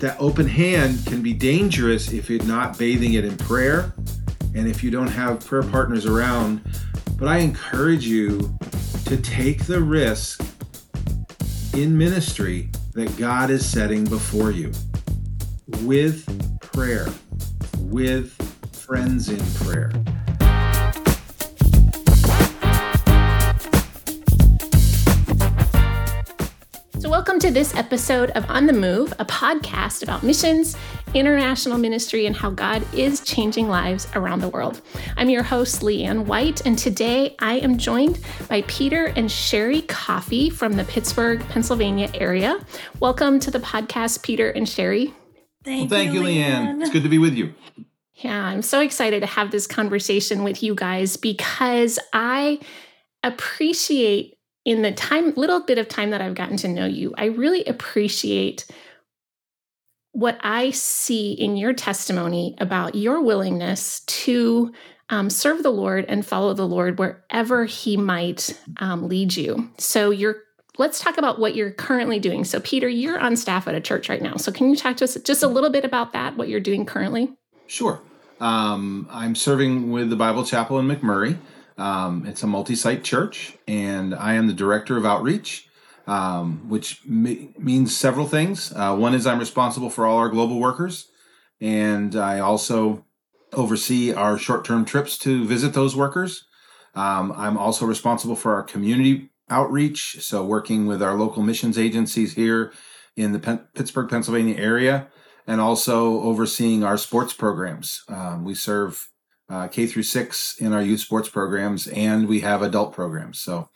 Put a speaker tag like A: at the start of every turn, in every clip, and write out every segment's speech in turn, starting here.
A: that open hand can be dangerous if you're not bathing it in prayer and if you don't have prayer partners around. But I encourage you to take the risk in ministry that God is setting before you with prayer, with friends in prayer.
B: So welcome to this episode of On the Move, a podcast about missions, international ministry, and how God is changing lives around the world. I'm your host, Leanne White, and today I am joined by Peter and Sherry Coffey from the Pittsburgh, Pennsylvania area. Welcome to the podcast, Peter and Sherry.
A: Thank you, Leanne. It's good to be with you.
B: Yeah, I'm so excited to have this conversation with you guys because I appreciate in the little bit of time that I've gotten to know you, I really appreciate what I see in your testimony about your willingness to serve the Lord and follow the Lord wherever He might lead you. So let's talk about what you're currently doing. So Peter, you're on staff at a church right now. So can you talk to us just a little bit about that, what you're doing currently?
A: Sure. I'm serving with the Bible Chapel in McMurray. It's a multi-site church, and I am the director of outreach, which means several things. One is I'm responsible for all our global workers, and I also oversee our short-term trips to visit those workers. I'm also responsible for our community outreach, so working with our local missions agencies here in the Pittsburgh, Pennsylvania area, and also overseeing our sports programs. We serve K through 6 in our youth sports programs, and we have adult programs. So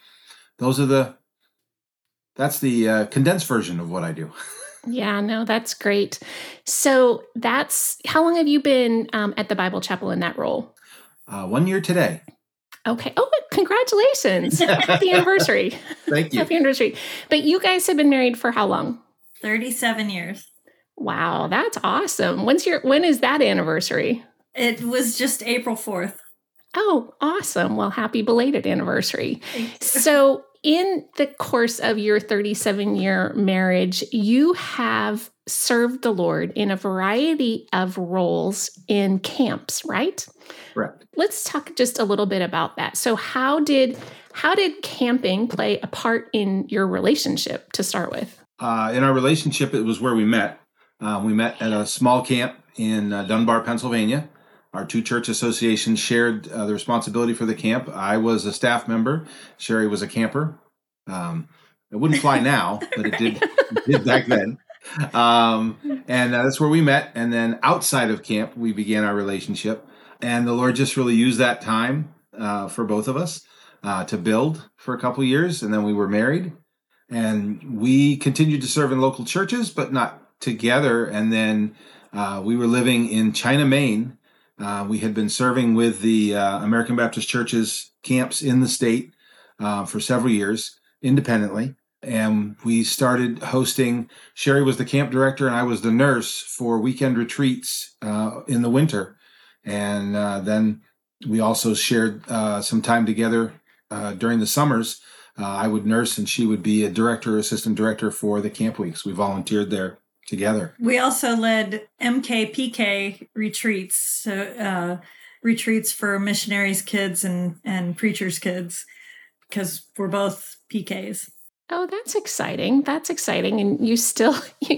A: that's the condensed version of what I do.
B: Yeah, no, that's great. So how long have you been at the Bible Chapel in that role?
A: 1 year today.
B: Okay. Oh, congratulations. Happy anniversary.
A: Thank you.
B: Happy anniversary. But you guys have been married for how long?
C: 37 years.
B: Wow, that's awesome. When is that anniversary?
C: It was just April 4th.
B: Oh, awesome. Well, happy belated anniversary.
C: Thank you.
B: So in the course of your 37-year marriage, you have served the Lord in a variety of roles in camps, right?
A: Correct.
B: Let's talk just a little bit about that. So how did camping play a part in your relationship to start with?
A: In our relationship, it was where we met. We met at a small camp in Dunbar, Pennsylvania. Our two church associations shared the responsibility for the camp. I was a staff member. Sherry was a camper. It wouldn't fly now, but it did back then. And that's where we met. And then outside of camp, we began our relationship. And the Lord just really used that time for both of us to build for a couple years. And then we were married. And we continued to serve in local churches, but not together. And then we were living in China, Maine. We had been serving with the American Baptist Church's camps in the state for several years independently. And we started hosting, Sherry was the camp director and I was the nurse for weekend retreats in the winter. And then we also shared some time together during the summers. I would nurse and she would be a director, assistant director for the camp weeks. We volunteered there together.
C: We also led MKPK retreats, so retreats for missionaries' kids and preachers' kids, because we're both PKs.
B: Oh, that's exciting. That's exciting. And you still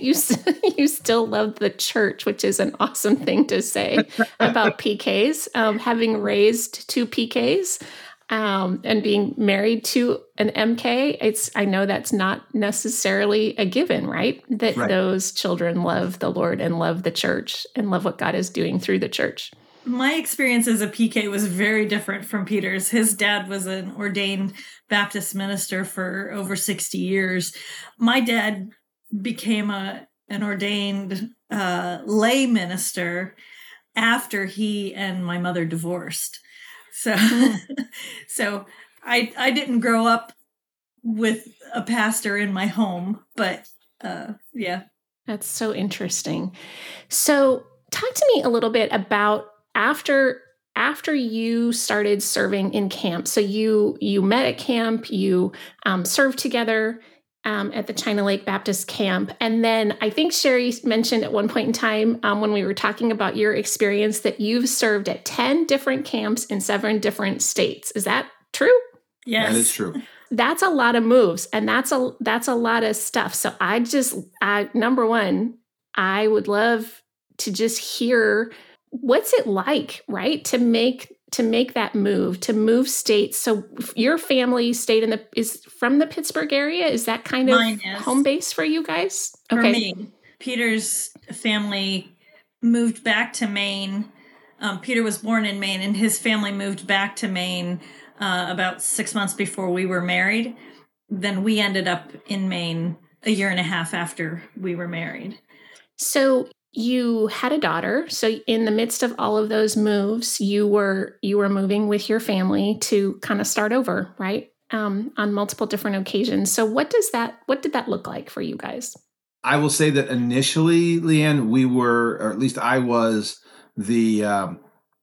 B: love the church, which is an awesome thing to say about PKs. Having raised two PKs, and being married to an MK, I know that's not necessarily a given, right? That
A: Right.
B: Those children love the Lord and love the church and love what God is doing through the church.
C: My experience as a PK was very different from Peter's. His dad was an ordained Baptist minister for over 60 years. My dad became an ordained lay minister after he and my mother divorced. So I didn't grow up with a pastor in my home, but yeah.
B: That's so interesting. So talk to me a little bit about after you started serving in camp. So you met at camp, you served together. at the China Lake Baptist Camp. And then I think Sherry mentioned at one point in time when we were talking about your experience that you've served at 10 different camps in 7 different states. Is that true?
C: Yes.
A: That is true.
B: That's a lot of moves, and that's a lot of stuff. So number one, I would love to just hear what's it like, right? To make that move, to move states. So your family stayed is from the Pittsburgh area. Is that kind of home base for you guys?
C: For me, Peter's family moved back to Maine. Peter was born in Maine, and his family moved back to Maine about 6 months before we were married. Then we ended up in Maine a year and a half after we were married.
B: So you had a daughter. So in the midst of all of those moves, you were moving with your family to kind of start over, right? On multiple different occasions. So what did that look like for you guys?
A: I will say that initially, Leanne, we were, or at least I was the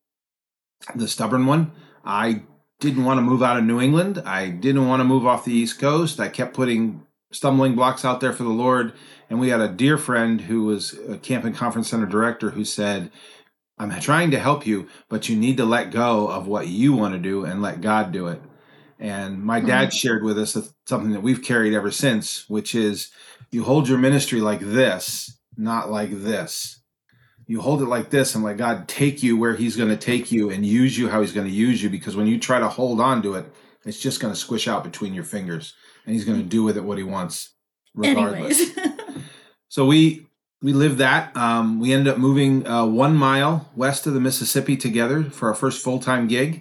A: stubborn one. I didn't want to move out of New England. I didn't want to move off the East Coast. I kept putting stumbling blocks out there for the Lord. And we had a dear friend who was a Camp and Conference Center director who said, I'm trying to help you, but you need to let go of what you want to do and let God do it. And my dad shared with us something that we've carried ever since, which is you hold your ministry like this, not like this. You hold it like this and let God take you where he's going to take you and use you how he's going to use you. Because when you try to hold on to it, it's just going to squish out between your fingers and he's going to do with it what he wants regardless. So we lived that. We ended up moving 1 mile west of the Mississippi together for our first full-time gig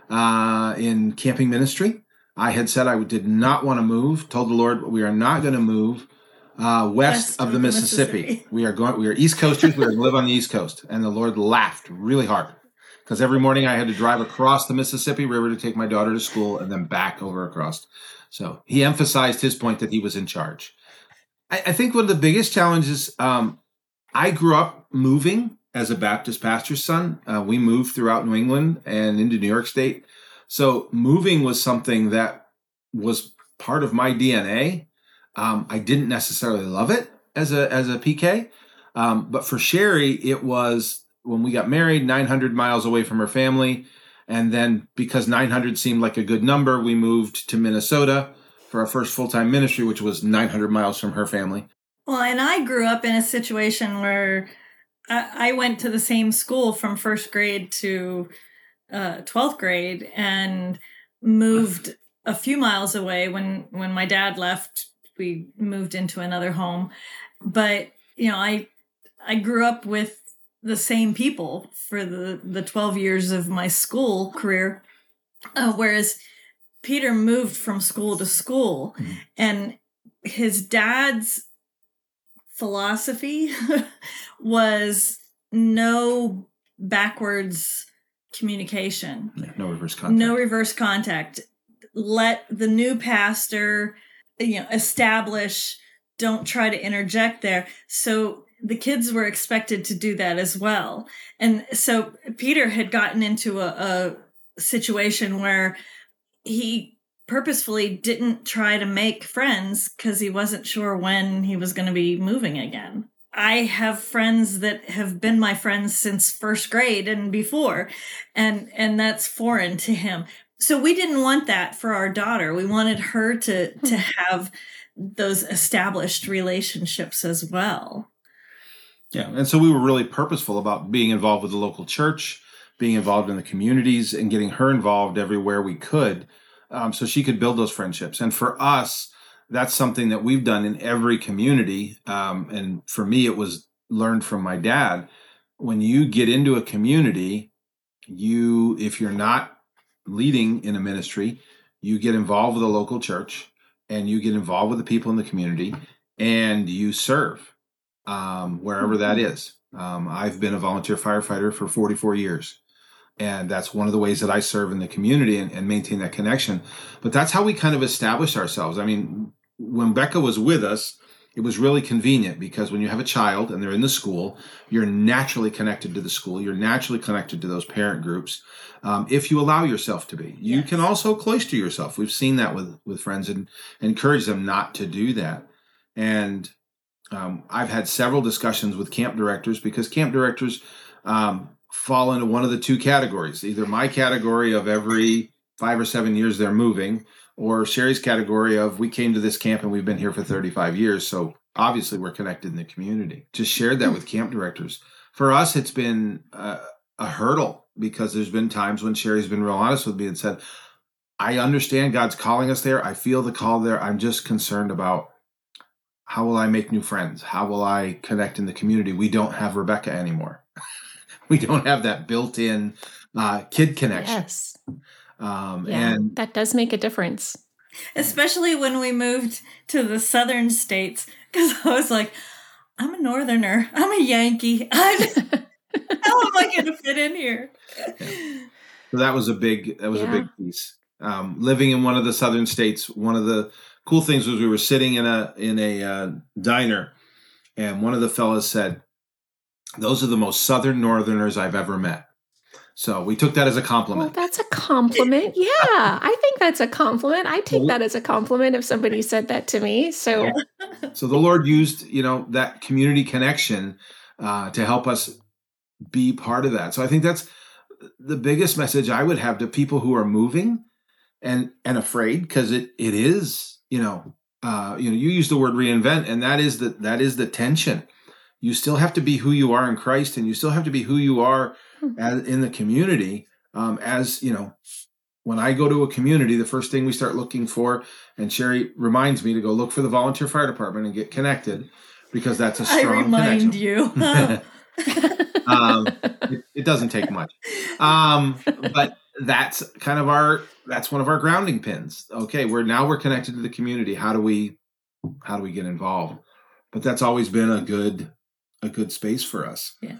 A: in camping ministry. I had said I did not want to move, told the Lord we are not going to move west of the Mississippi. We are East Coasters. We are going to live on the East Coast. And the Lord laughed really hard because every morning I had to drive across the Mississippi River to take my daughter to school and then back over across. So he emphasized his point that he was in charge. I think one of the biggest challenges, I grew up moving as a Baptist pastor's son. We moved throughout New England and into New York State. So moving was something that was part of my DNA. I didn't necessarily love it as a PK. But for Sherry, it was when we got married, 900 miles away from her family. And then because 900 seemed like a good number, we moved to Minnesota for our first full-time ministry, which was 900 miles from her family.
C: Well, and I grew up in a situation where I went to the same school from first grade to 12th grade and moved a few miles away. When my dad left, we moved into another home. But, I grew up with the same people for the 12 years of my school career, whereas Peter moved from school to school, and his dad's philosophy was no backwards communication.
A: No reverse contact.
C: No reverse contact. Let the new pastor, establish, don't try to interject there. So the kids were expected to do that as well. And so Peter had gotten into a situation where he purposefully didn't try to make friends because he wasn't sure when he was going to be moving again. I have friends that have been my friends since first grade and before, and that's foreign to him. So we didn't want that for our daughter. We wanted her to have those established relationships as well.
A: Yeah, and so we were really purposeful about being involved with the local church, being involved in the communities, and getting her involved everywhere we could, so she could build those friendships. And for us, that's something that we've done in every community. And for me, it was learned from my dad. When you get into a community, if you're not leading in a ministry, you get involved with a local church and you get involved with the people in the community and you serve wherever that is. I've been a volunteer firefighter for 44 years. And that's one of the ways that I serve in the community and maintain that connection. But that's how we kind of established ourselves. I mean, when Becca was with us, it was really convenient because when you have a child and they're in the school, you're naturally connected to the school. You're naturally connected to those parent groups. If you allow yourself to be, you can also cloister yourself. We've seen that with friends and encourage them not to do that. And I've had several discussions with camp directors because camp directors fall into one of the two categories, either my category of every 5 or 7 years they're moving, or Sherry's category of we came to this camp and we've been here for 35 years. So obviously we're connected in the community. Just shared that with camp directors. For us, it's been a hurdle because there's been times when Sherry's been real honest with me and said, I understand God's calling us there. I feel the call there. I'm just concerned about how will I make new friends? How will I connect in the community? We don't have Rebecca anymore. We don't have that built-in kid connection.
B: Yes.
A: And
B: that does make a difference.
C: Especially when we moved to the southern states, because I was like, I'm a northerner. I'm a Yankee. How am I going to fit in here?
A: Yeah. So that was a big piece. Living in one of the southern states, one of the cool things was we were sitting in a diner, and one of the fellas said, "Those are the most southern northerners I've ever met." So we took that as a compliment.
B: Well, that's a compliment. Yeah, I think that's a compliment. I take that as a compliment if somebody said that to me. So
A: the Lord used, that community connection to help us be part of that. So I think that's the biggest message I would have to people who are moving and afraid, because it is, you use the word reinvent, and that is the tension. You still have to be who you are in Christ, and you still have to be who you are in the community. When I go to a community, the first thing we start looking for, and Sherry reminds me to go look for the volunteer fire department and get connected, because that's a strong
C: connection.
A: You. It doesn't take much. But that's kind of that's one of our grounding pins. Okay, we're connected to the community. How do we get involved? But that's always been a good space for us.
C: Yeah.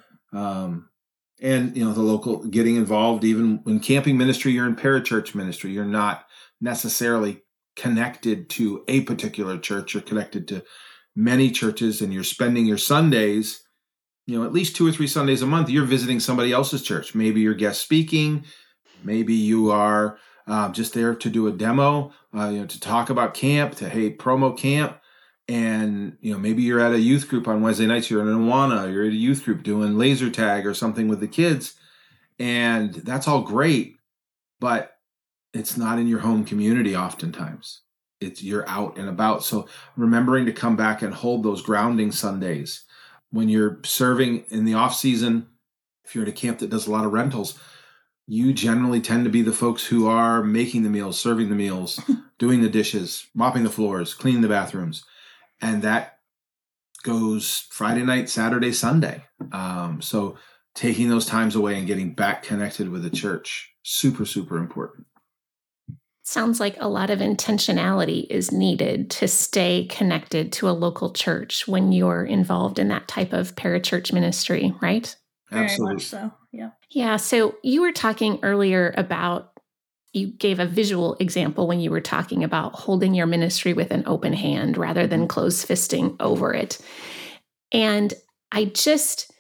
A: And the local getting involved, even in camping ministry, you're in parachurch ministry. You're not necessarily connected to a particular church. You're connected to many churches, and you're spending your Sundays, at least 2 or 3 Sundays a month, you're visiting somebody else's church. Maybe you're guest speaking. Maybe you are just there to do a demo, to talk about camp, to promo camp. And, maybe you're at a youth group on Wednesday nights, you're in Awana, you're at a youth group doing laser tag or something with the kids. And that's all great, but it's not in your home community oftentimes. You're out and about. So remembering to come back and hold those grounding Sundays. When you're serving in the off season, if you're at a camp that does a lot of rentals, you generally tend to be the folks who are making the meals, serving the meals, doing the dishes, mopping the floors, cleaning the bathrooms. And that goes Friday night, Saturday, Sunday. So taking those times away and getting back connected with the church, super, super important.
B: Sounds like a lot of intentionality is needed to stay connected to a local church when you're involved in that type of parachurch ministry, right?
A: Absolutely.
C: Very much so, yeah.
B: Yeah, so you were talking earlier about, you gave a visual example when you were talking about holding your ministry with an open hand rather than close fisting over it. And that just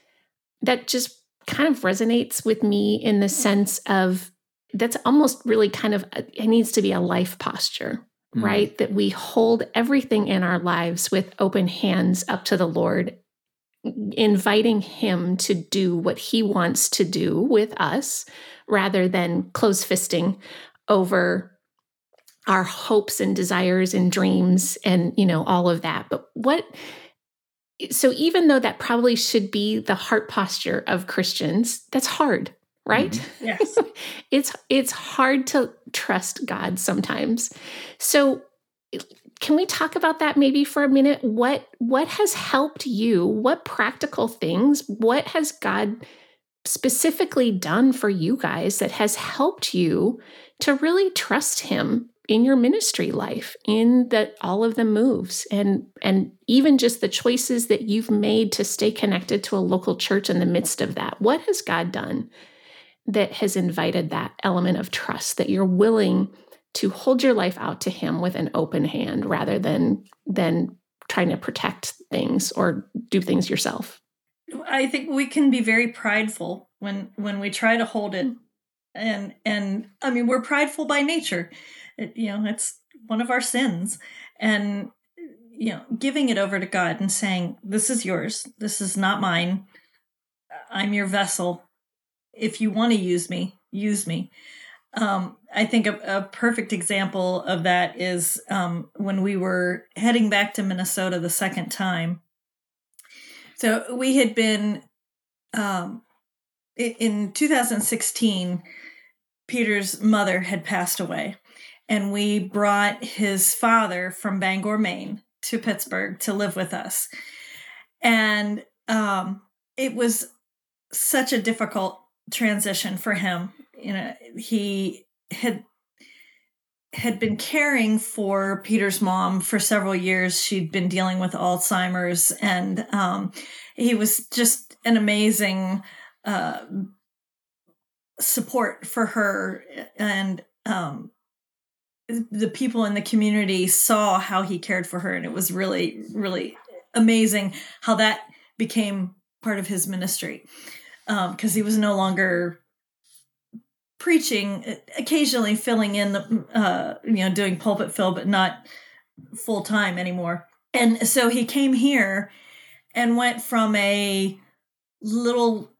B: kind of resonates with me in the sense of that's almost really kind of, it needs to be a life posture, right? That we hold everything in our lives with open hands up to the Lord, inviting him to do what he wants to do with us rather than close fisting over our hopes and desires and dreams and, all of that. But so even though that probably should be the heart posture of Christians, that's hard, right?
C: Mm-hmm. Yes.
B: It's hard to trust God sometimes. So can we talk about that maybe for a minute? What has helped you? What practical things? What has God specifically done for you guys that has helped you to really trust him in your ministry life, in all of the moves and even just the choices that you've made to stay connected to a local church in the midst of that? What has God done that has invited that element of trust, that you're willing to hold your life out to him with an open hand rather than trying to protect things or do things yourself?
C: I think we can be very prideful when we try to hold it. And I mean, we're prideful by nature. It's one of our sins. And, giving it over to God and saying, this is yours. This is not mine. I'm your vessel. If you want to use me, use me. I think a perfect example of that is when we were heading back to Minnesota the second time. So we had been, in 2016, Peter's mother had passed away, and we brought his father from Bangor, Maine to Pittsburgh to live with us. And it was such a difficult transition for him. He had been caring for Peter's mom for several years. She'd been dealing with Alzheimer's, and he was just an amazing support for her. And the people in the community saw how he cared for her, and it was really, really amazing how that became part of his ministry, because he was no longer preaching, occasionally filling in, doing pulpit fill, but not full time anymore. And so he came here and went from a little,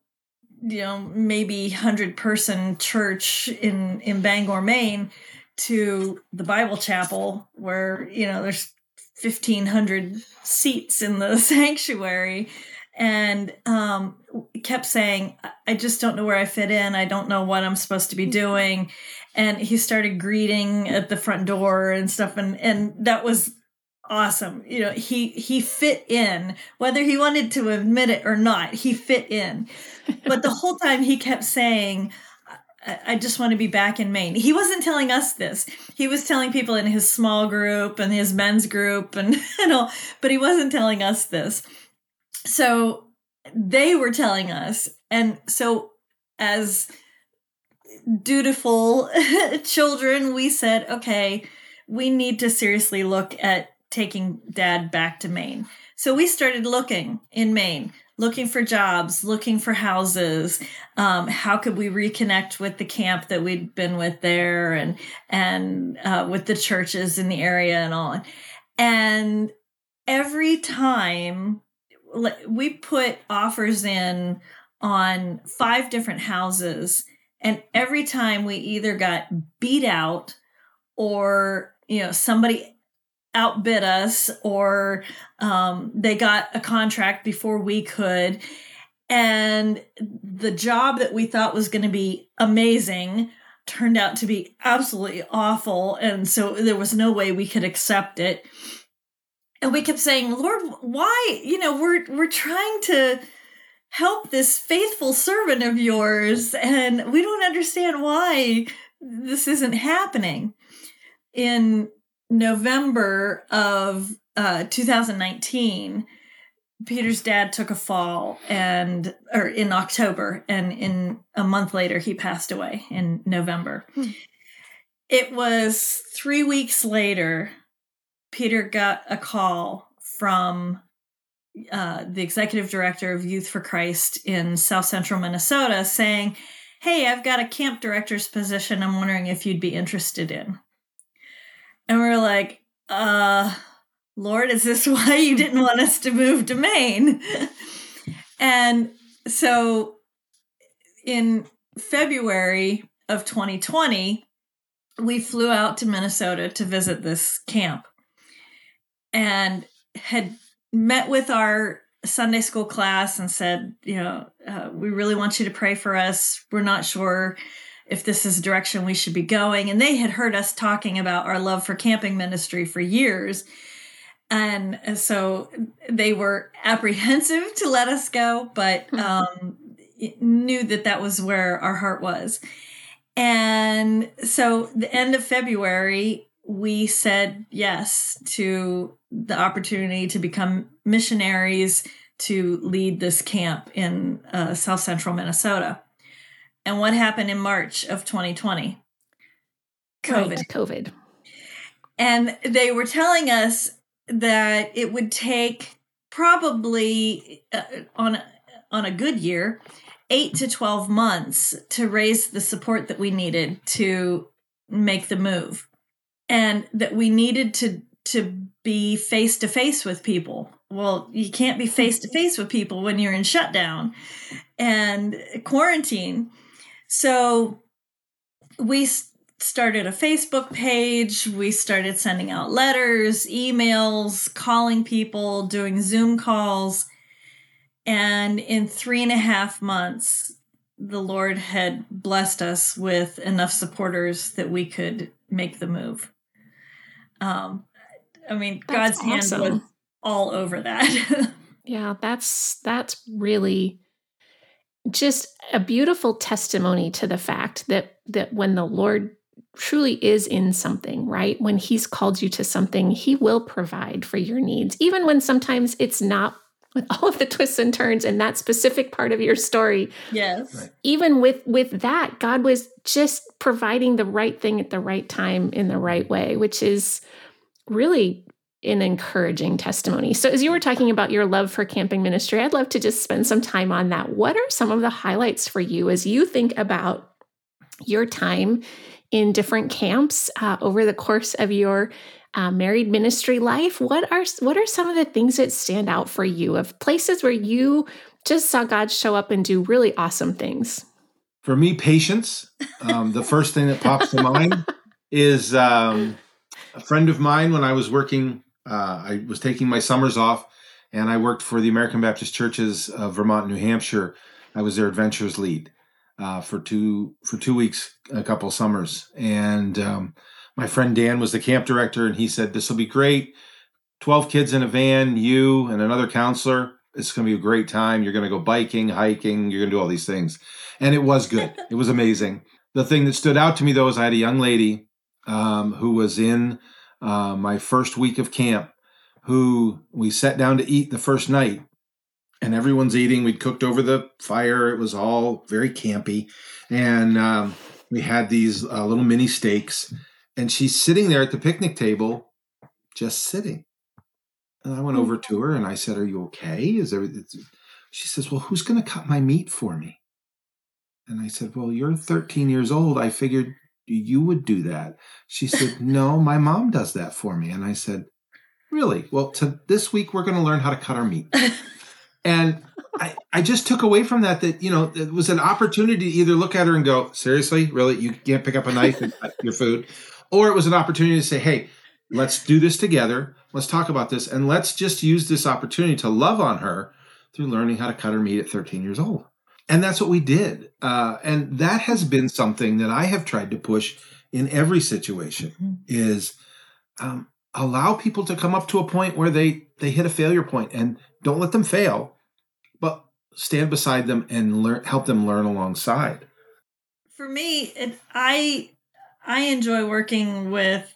C: maybe 100-person church in Bangor, Maine, to the Bible chapel where, there's 1,500 seats in the sanctuary. And kept saying, I just don't know where I fit in. I don't know what I'm supposed to be doing. And he started greeting at the front door and stuff. And that was awesome. He fit in, whether he wanted to admit it or not, he fit in. But the whole time he kept saying, I just want to be back in Maine. He wasn't telling us this. He was telling people in his small group and his men's group and but he wasn't telling us this. So they were telling us. And so as dutiful children, we said, okay, we need to seriously look at taking Dad back to Maine. So we started looking in Maine, looking for jobs, looking for houses. How could we reconnect with the camp that we'd been with there, and with the churches in the area and all. And every time we put offers in on 5 different houses, and every time we either got beat out or, somebody outbid us, or they got a contract before we could. And the job that we thought was going to be amazing turned out to be absolutely awful. And so there was no way we could accept it. And we kept saying, Lord, why? We're trying to help this faithful servant of yours, and we don't understand why this isn't happening. In November of 2019, Peter's dad took a fall, or in October, and in a month later, he passed away in November. It was 3 weeks later, Peter got a call from the executive director of Youth for Christ in South Central Minnesota saying, hey, I've got a camp director's position I'm wondering if you'd be interested in. And we're like, Lord, is this why you didn't want us to move to Maine? And so in February of 2020, we flew out to Minnesota to visit this camp, and had met with our Sunday school class and said, we really want you to pray for us. We're not sure if this is the direction we should be going. And they had heard us talking about our love for camping ministry for years. And so they were apprehensive to let us go, but knew that was where our heart was. And so the end of February, we said yes to the opportunity to become missionaries to lead this camp in South Central Minnesota. And what happened in March of 2020? COVID.
B: Right, COVID.
C: And they were telling us that it would take probably on a good year, 8 to 12 months to raise the support that we needed to make the move, and that we needed to be face to face with people. Well, you can't be face to face with people when you're in shutdown and quarantine. So we started a Facebook page. We started sending out letters, emails, calling people, doing Zoom calls. And in 3.5 months, the Lord had blessed us with enough supporters that we could make the move. God's
B: awesome.
C: hand was all over that.
B: Yeah, that's really just a beautiful testimony to the fact that when the Lord truly is in something, right? When he's called you to something, he will provide for your needs, even when sometimes it's not, with all of the twists and turns in that specific part of your story.
C: Yes.
A: Right.
B: Even with that, God was just providing the right thing at the right time in the right way, which is really an encouraging testimony. So as you were talking about your love for camping ministry, I'd love to just spend some time on that. What are some of the highlights for you as you think about your time in different camps over the course of your married ministry life? What are some of the things that stand out for you of places where you just saw God show up and do really awesome things?
A: For me, patience. The first thing that pops to mind is a friend of mine when I was working. I was taking my summers off, and I worked for the American Baptist Churches of Vermont, New Hampshire. I was their adventures lead for 2 weeks, a couple summers, and my friend Dan was the camp director, and he said, "This will be great. 12 kids in a van, you and another counselor. It's going to be a great time. You're going to go biking, hiking. You're going to do all these things." And it was good. It was amazing. The thing that stood out to me, though, is I had a young lady who was in my first week of camp, who we sat down to eat the first night, and everyone's eating. We'd cooked over the fire. It was all very campy. And we had these little mini steaks. And she's sitting there at the picnic table, just sitting. And I went over to her and I said, "Are you okay? Is everything?" She says, "Well, who's going to cut my meat for me?" And I said, "Well, you're 13 years old. I figured you would do that." She said, "No, my mom does that for me." And I said, "Really? Well, this week we're going to learn how to cut our meat." And I just took away from that, it was an opportunity to either look at her and go, "Seriously, really? You can't pick up a knife and cut your food?" Or it was an opportunity to say, "Hey, let's do this together. Let's talk about this. And let's just use this opportunity to love on her through learning how to cut her meat at 13 years old." And that's what we did. And that has been something that I have tried to push in every situation is allow people to come up to a point where they hit a failure point, and don't let them fail, but stand beside them and help them learn alongside.
C: For me, I enjoy working with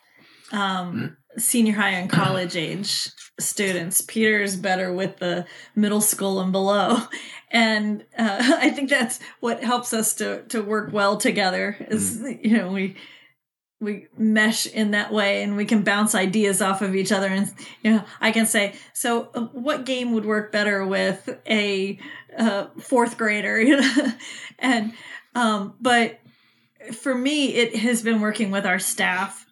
C: senior high and college age students. Peter is better with the middle school and below. And I think that's what helps us to work well together is, we mesh in that way, and we can bounce ideas off of each other. And, I can say, "So what game would work better with a fourth grader?" And, but for me, it has been working with our staff.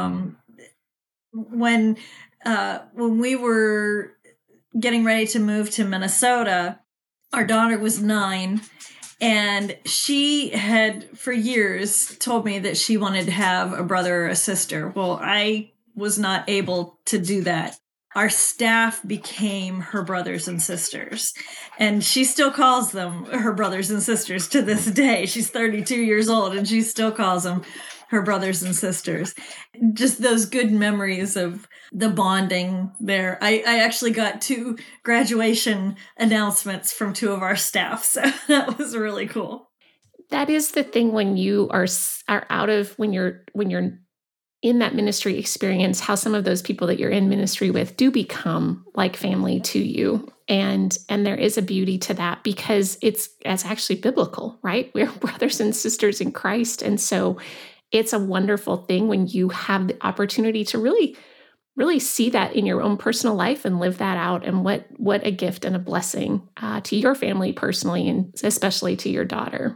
C: When we were getting ready to move to Minnesota, our daughter was 9, and she had for years told me that she wanted to have a brother or a sister. Well, I was not able to do that. Our staff became her brothers and sisters, and she still calls them her brothers and sisters to this day. She's 32 years old, and she still calls them her brothers and sisters. Just those good memories of the bonding there. I actually got 2 graduation announcements from 2 of our staff, so that was really cool.
B: That is the thing when you are out of, when you're in that ministry experience, how some of those people that you're in ministry with do become like family to you. And there is a beauty to that because it's actually biblical, right? We're brothers and sisters in Christ. And so it's a wonderful thing when you have the opportunity to really really see that in your own personal life and live that out. And what a gift and a blessing to your family personally, and especially to your daughter.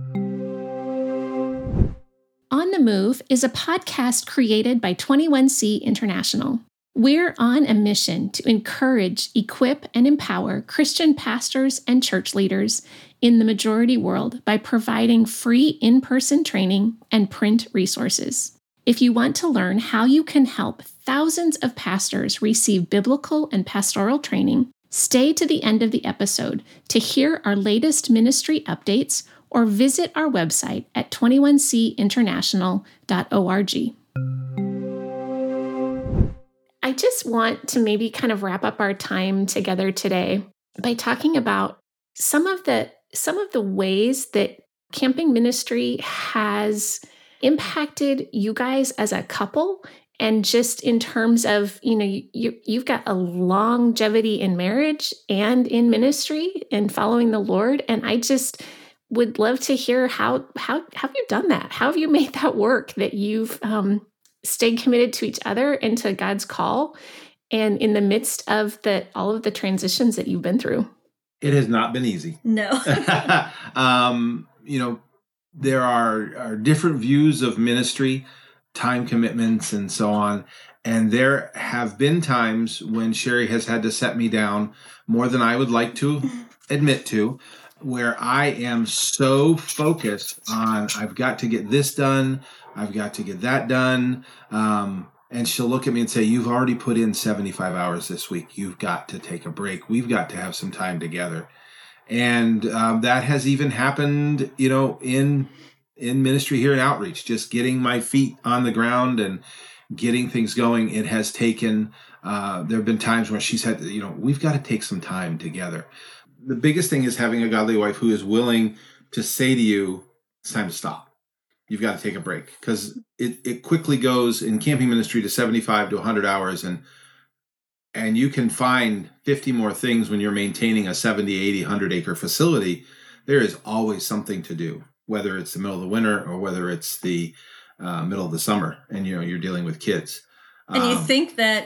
B: On the Move is a podcast created by 21C International. We're on a mission to encourage, equip, and empower Christian pastors and church leaders in the majority world by providing free in-person training and print resources. If you want to learn how you can help thousands of pastors receive biblical and pastoral training, stay to the end of the episode to hear our latest ministry updates or visit our website at 21cinternational.org. I just want to maybe kind of wrap up our time together today by talking about some of the ways that camping ministry has impacted you guys as a couple, and just in terms of, you've got a longevity in marriage and in ministry and following the Lord, and I just would love to hear how have you done that? How have you made that work, that you've stayed committed to each other and to God's call, and in the midst of all of the transitions that you've been through?
A: It has not been easy.
C: No.
A: There are different views of ministry, time commitments, and so on. And there have been times when Sherry has had to set me down more than I would like to admit to, where I am so focused on, I've got to get this done, I've got to get that done. And she'll look at me and say, you've already put in 75 hours this week. You've got to take a break. We've got to have some time together. And that has even happened, in ministry here in Outreach, just getting my feet on the ground and getting things going. It has taken, there have been times where she said, we've got to take some time together. The biggest thing is having a godly wife who is willing to say to you, it's time to stop. You've got to take a break, because it quickly goes in camping ministry to 75 to 100 hours. And you can find 50 more things when you're maintaining a 70, 80, 100 acre facility. There is always something to do, whether it's the middle of the winter or whether it's the middle of the summer and you're dealing with kids.
C: And you think that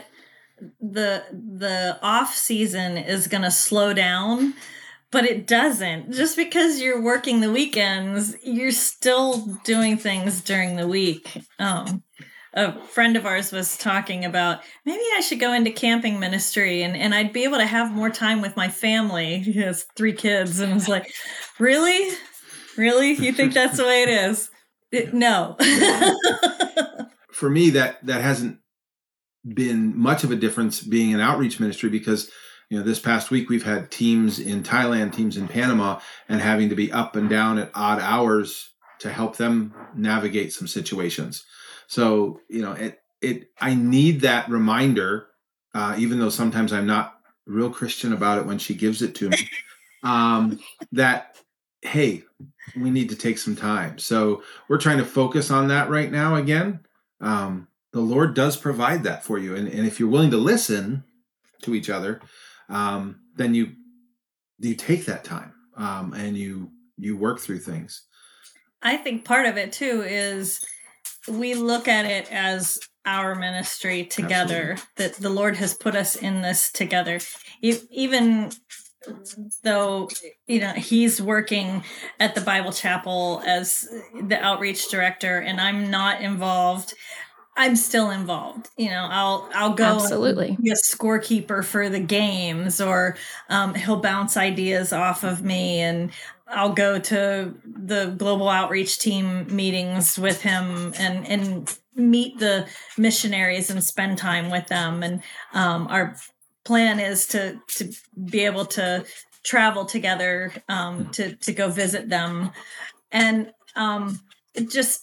C: the off season is going to slow down, but it doesn't. Just because you're working the weekends, you're still doing things during the week. A friend of ours was talking about, maybe I should go into camping ministry and I'd be able to have more time with my family. He has 3 kids, and it's like, really? Really? You think that's the way it is? No.
A: For me, that hasn't been much of a difference being an outreach ministry, because this past week we've had teams in Thailand, teams in Panama, and having to be up and down at odd hours to help them navigate some situations. So, I need that reminder, even though sometimes I'm not real Christian about it when she gives it to me, that, hey, we need to take some time. So we're trying to focus on that right now again. The Lord does provide that for you. And if you're willing to listen to each other, then you take that time and you work through things.
C: I think part of it too is we look at it as our ministry together. Absolutely. That the Lord has put us in this together. Even though, he's working at the Bible Chapel as the outreach director and I'm not involved, I'm still involved. I'll go
B: Absolutely.
C: And be a scorekeeper for the games, or he'll bounce ideas off of me, and I'll go to the global outreach team meetings with him and meet the missionaries and spend time with them. And our plan is to be able to travel together to go visit them, and just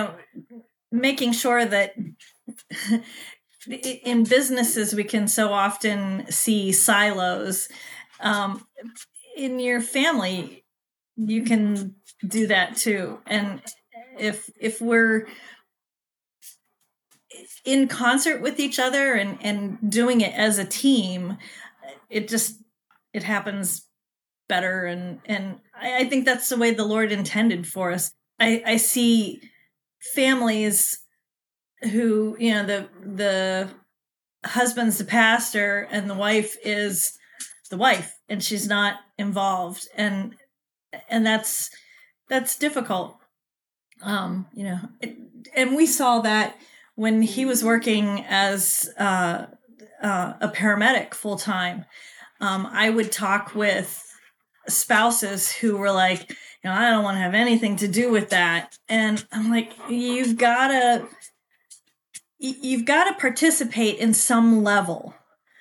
C: making sure that in businesses we can so often see silos. In your family, you can do that too. And if we're in concert with each other and doing it as a team, it happens better. And I think that's the way the Lord intended for us. I see families who, the husband's the pastor and the wife is the wife, and she's not involved, and that's difficult. And we saw that when he was working as a paramedic full time. I would talk with spouses who were like, I don't want to have anything to do with that. And I'm like, you've got to participate in some level.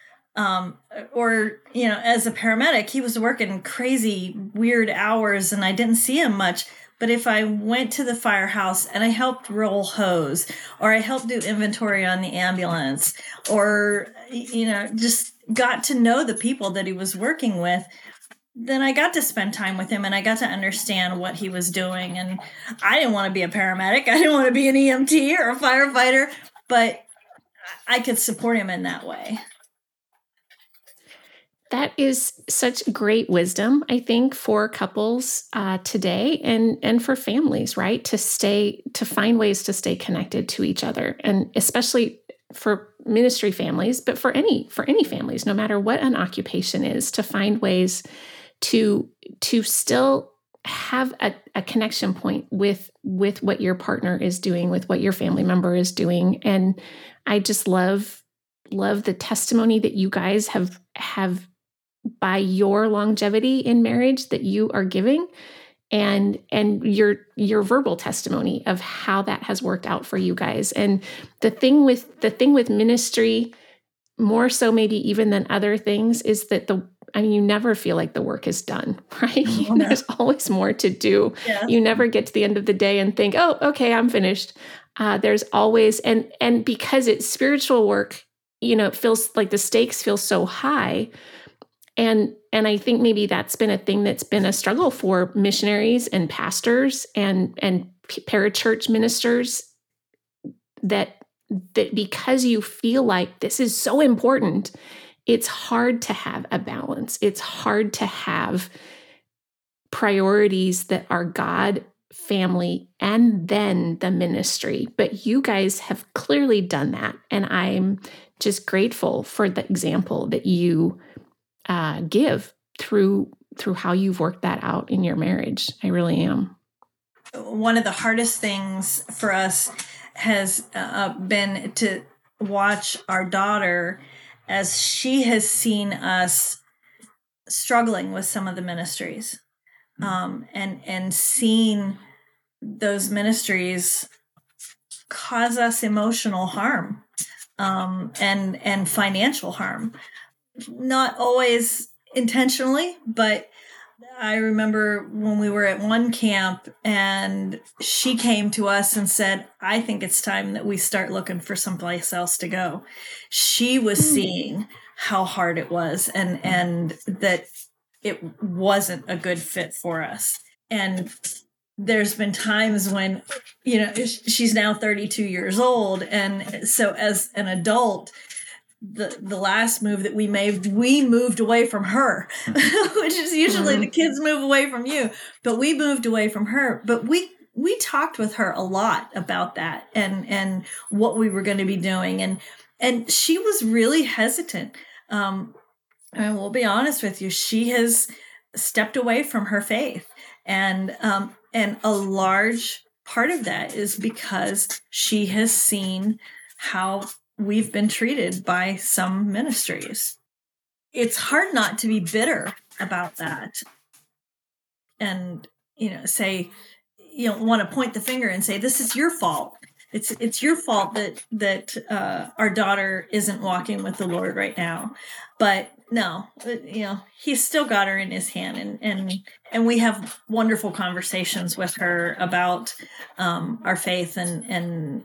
C: As a paramedic, he was working crazy, weird hours and I didn't see him much. But if I went to the firehouse and I helped roll hose, or I helped do inventory on the ambulance, or, just got to know the people that he was working with, then I got to spend time with him and I got to understand what he was doing. And I didn't want to be a paramedic. I didn't want to be an EMT or a firefighter, but I could support him in that way.
B: That is such great wisdom, I think, for couples today and for families, right? To find ways to stay connected to each other, and especially for ministry families, but for any families, no matter what an occupation is, to find ways to still have a connection point with what your partner is doing, with what your family member is doing. And I just love the testimony that you guys have by your longevity in marriage that you are giving, and your verbal testimony of how that has worked out for you guys. And the thing with ministry, more so maybe even than other things, is that you never feel like the work is done, right? Oh, no. There's always more to do. Yeah. You never get to the end of the day and think, oh, okay, I'm finished. There's always, and because it's spiritual work, it feels like the stakes feel so high. And I think maybe that's been a thing that's been a struggle for missionaries and pastors and parachurch ministers, that because you feel like this is so important, it's hard to have a balance. It's hard to have priorities that are God, family, and then the ministry. But you guys have clearly done that. And I'm just grateful for the example that you give through how you've worked that out in your marriage. I really am.
C: One of the hardest things for us has been to watch our daughter as she has seen us struggling with some of the ministries, and seen those ministries cause us emotional harm, and financial harm. Not always intentionally, but I remember when we were at one camp and she came to us and said, I think it's time that we start looking for someplace else to go. She was seeing how hard it was and that it wasn't a good fit for us. And there's been times when, she's now 32 years old. And so as an adult, the last move that we made, we moved away from her, which is usually the kids move away from you, but we moved away from her. But we talked with her a lot about that and what we were going to be doing. And she was really hesitant. And we'll be honest with you, she has stepped away from her faith. And a large part of that is because she has seen how we've been treated by some ministries. It's hard not to be bitter about that and, say, want to point the finger and say, this is your fault. It's your fault that our daughter isn't walking with the Lord right now. But no, he's still got her in his hand, and we have wonderful conversations with her about our faith, and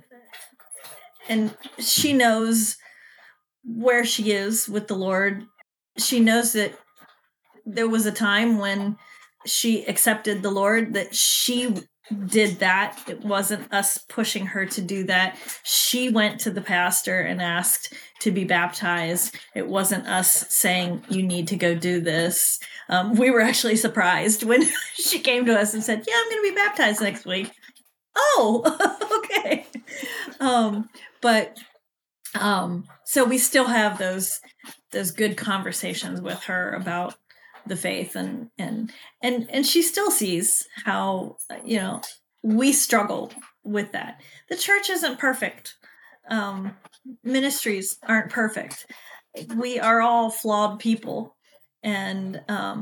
C: she knows where she is with the Lord. She knows that there was a time when she accepted the Lord, that she did that. It wasn't us pushing her to do that. She went to the pastor and asked to be baptized. It wasn't us saying, you need to go do this. We were actually surprised when she came to us and said, yeah, I'm going to be baptized next week. Oh, okay. But So we still have those good conversations with her about the faith, and she still sees how, we struggle with that. The church isn't perfect. Ministries aren't perfect. We are all flawed people. And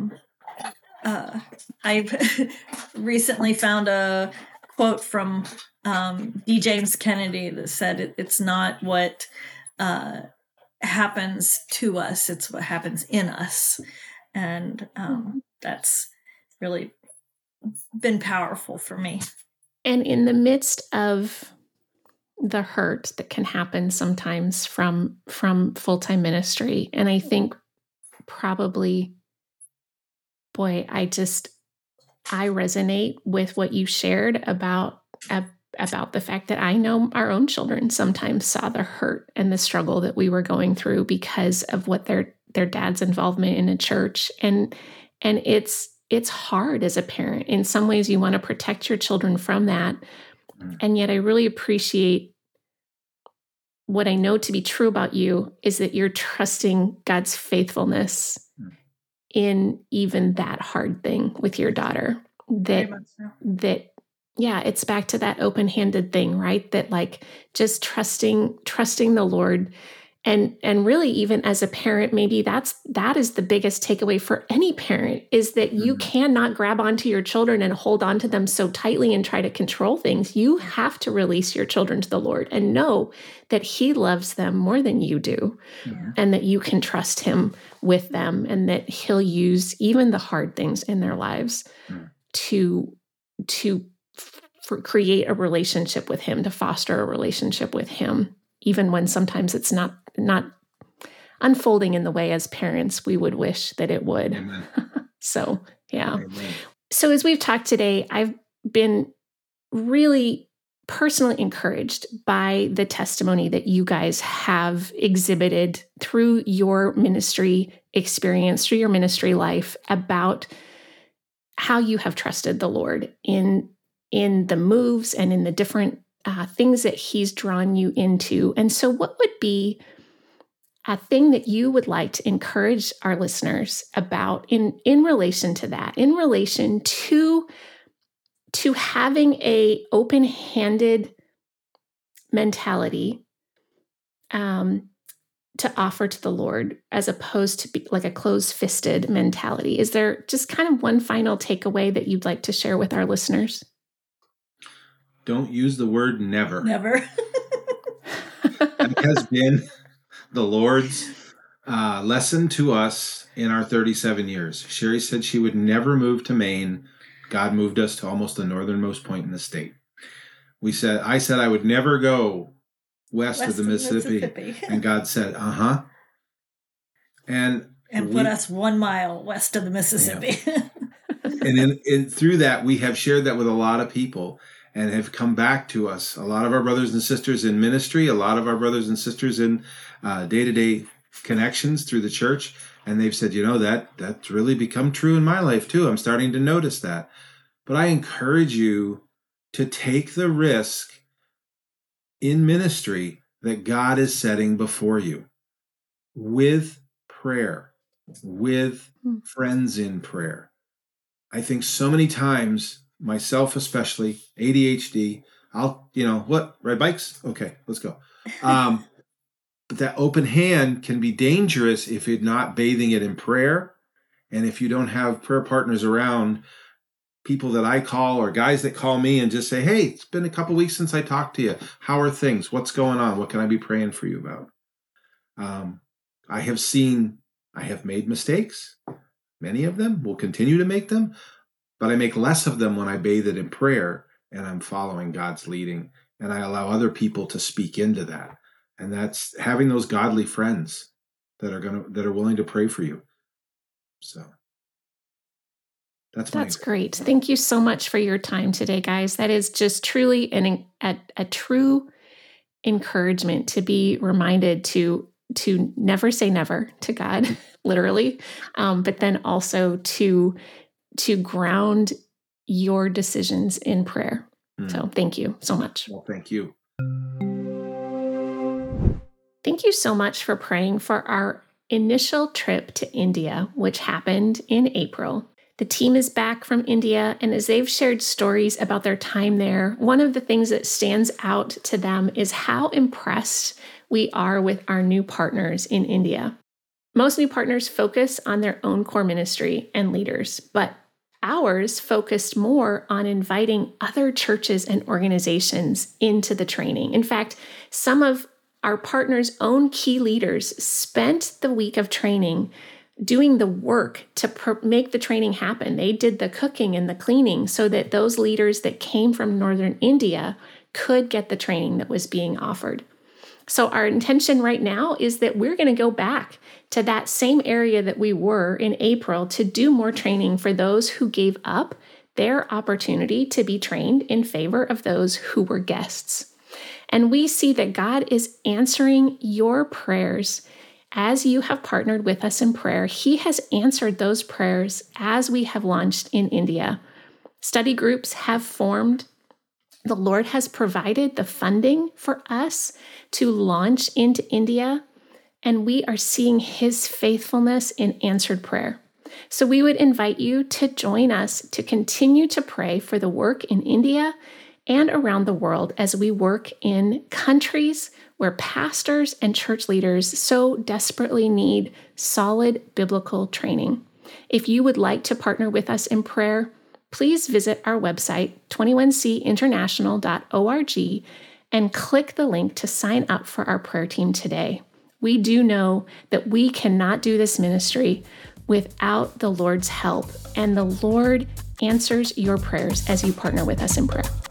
C: I've recently found a quote from D. James Kennedy that said, it's not what happens to us, it's what happens in us. And that's really been powerful for me.
B: And in the midst of the hurt that can happen sometimes from full-time ministry, and I think probably, boy, I resonate with what you shared about the fact that I know our own children sometimes saw the hurt and the struggle that we were going through because of what their dad's involvement in a church. And it's hard as a parent. In some ways, you want to protect your children from that. And yet I really appreciate what I know to be true about you is that you're trusting God's faithfulness in even that hard thing with your daughter. Yeah, it's back to that open-handed thing, right? That like just trusting the Lord. And really, even as a parent, maybe that is the biggest takeaway for any parent, is that you cannot grab onto your children and hold on to them so tightly and try to control things. You have to release your children to the Lord and know that He loves them more than you do, and that you can trust Him with them, and that He'll use even the hard things in their lives to create a relationship with Him, to foster a relationship with Him, even when sometimes it's not unfolding in the way as parents we would wish that it would. So, yeah. Amen. So as we've talked today, I've been really personally encouraged by the testimony that you guys have exhibited through your ministry experience, through your ministry life, about how you have trusted the Lord in the moves and in the different things that He's drawn you into. And so what would be a thing that you would like to encourage our listeners about in relation to that, in relation to having a open-handed mentality to offer to the Lord, as opposed to be like a closed-fisted mentality? Is there just kind of one final takeaway that you'd like to share with our listeners?
A: Don't use the word never.
C: Never.
A: That has been the Lord's lesson to us in our 37 years. Sherry said she would never move to Maine. God moved us to almost the northernmost point in the state. I said I would never go west of the Mississippi. And God said, And
C: put us 1 mile west of the Mississippi.
A: Yeah. and through that, we have shared that with a lot of people and have come back to us. A lot of our brothers and sisters in ministry, a lot of our brothers and sisters in day-to-day connections through the church. And they've said, that's really become true in my life too. I'm starting to notice that. But I encourage you to take the risk in ministry that God is setting before you, with prayer, with friends in prayer. I think so many times, myself especially, ADHD, ride bikes? Okay, let's go. But that open hand can be dangerous if you're not bathing it in prayer, and if you don't have prayer partners around, people that I call or guys that call me and just say, hey, it's been a couple weeks since I talked to you. How are things? What's going on? What can I be praying for you about? I have made mistakes. Many of them, will continue to make them, but I make less of them when I bathe it in prayer and I'm following God's leading, and I allow other people to speak into that. And that's having those godly friends that are willing to pray for you. So that's
B: great. Thank you so much for your time today, guys. That is just truly a true encouragement to be reminded to never say never to God, literally, but then also to ground your decisions in prayer. So thank you so much.
A: Well, thank you.
B: Thank you so much for praying for our initial trip to India, which happened in April. The team is back from India, and as they've shared stories about their time there, one of the things that stands out to them is how impressed we are with our new partners in India. Most new partners focus on their own core ministry and leaders, but ours focused more on inviting other churches and organizations into the training. In fact, some of our partners' own key leaders spent the week of training doing the work to make the training happen. They did the cooking and the cleaning so that those leaders that came from northern India could get the training that was being offered. So our intention right now is that we're going to go back to that same area that we were in April to do more training for those who gave up their opportunity to be trained in favor of those who were guests. And we see that God is answering your prayers as you have partnered with us in prayer. He has answered those prayers as we have launched in India. Study groups have formed. The Lord has provided the funding for us to launch into India, and we are seeing His faithfulness in answered prayer. So we would invite you to join us to continue to pray for the work in India and around the world as we work in countries where pastors and church leaders so desperately need solid biblical training. If you would like to partner with us in prayer, please visit our website, 21cinternational.org, and click the link to sign up for our prayer team today. We do know that we cannot do this ministry without the Lord's help, and the Lord answers your prayers as you partner with us in prayer.